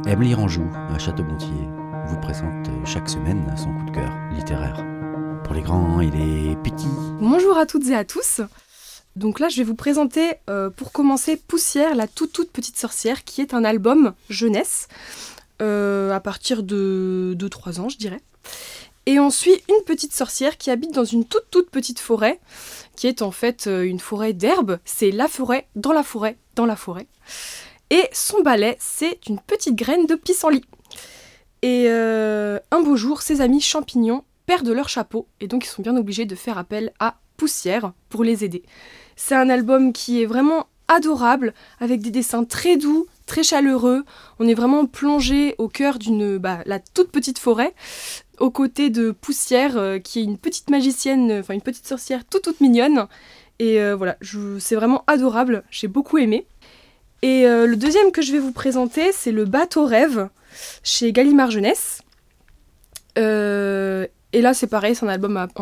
Emily Ranjou, à Château-Gontier, vous présente chaque semaine son coup de cœur littéraire. Pour les grands et les petits. Bonjour à toutes et à tous. Donc là, je vais vous présenter, pour commencer, Poussière, la toute petite sorcière, qui est un album jeunesse, à partir de 2-3 ans, je dirais. Et on suit une petite sorcière qui habite dans une toute petite forêt, qui est en fait une forêt d'herbes. C'est la forêt, dans la forêt, dans la forêt. Et son balai, c'est une petite graine de pissenlit. Et un beau jour, ses amis champignons perdent leur chapeau, et donc ils sont bien obligés de faire appel à Poussière pour les aider. C'est un album qui est vraiment adorable, avec des dessins très doux, très chaleureux. On est vraiment plongé au cœur la toute petite forêt, aux côtés de Poussière, qui est une petite magicienne, enfin une petite sorcière toute mignonne. Et voilà, c'est vraiment adorable, j'ai beaucoup aimé. Et le deuxième que je vais vous présenter, c'est Le Bateau Rêve, chez Gallimard Jeunesse. Et là, c'est pareil, c'est un album à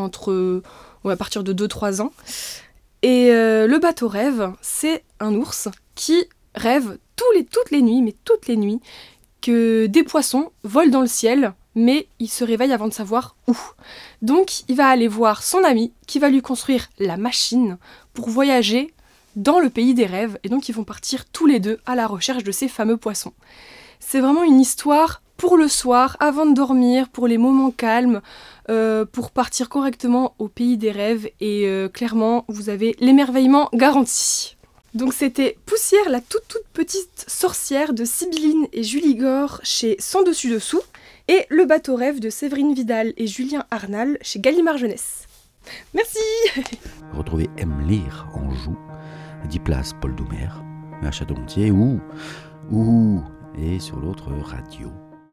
partir de 2-3 ans. Et Le Bateau Rêve, c'est un ours qui rêve toutes les nuits, que des poissons volent dans le ciel, mais il se réveille avant de savoir où. Donc, il va aller voir son ami, qui va lui construire la machine pour voyager dans le pays des rêves, et donc ils vont partir tous les deux à la recherche de ces fameux poissons. C'est vraiment une histoire pour le soir, avant de dormir, pour les moments calmes, pour partir correctement au pays des rêves, et clairement, vous avez l'émerveillement garanti. Donc c'était Poussière, la toute petite sorcière de Sibylline et Julie Gore chez Sans Dessus Dessous, et Le Bateau Rêve de Séverine Vidal et Julien Arnal chez Gallimard Jeunesse. Merci. Retrouvez Emily Ranjou, 10 places Paul Doumer, à Château-Gontier et sur l'autre radio.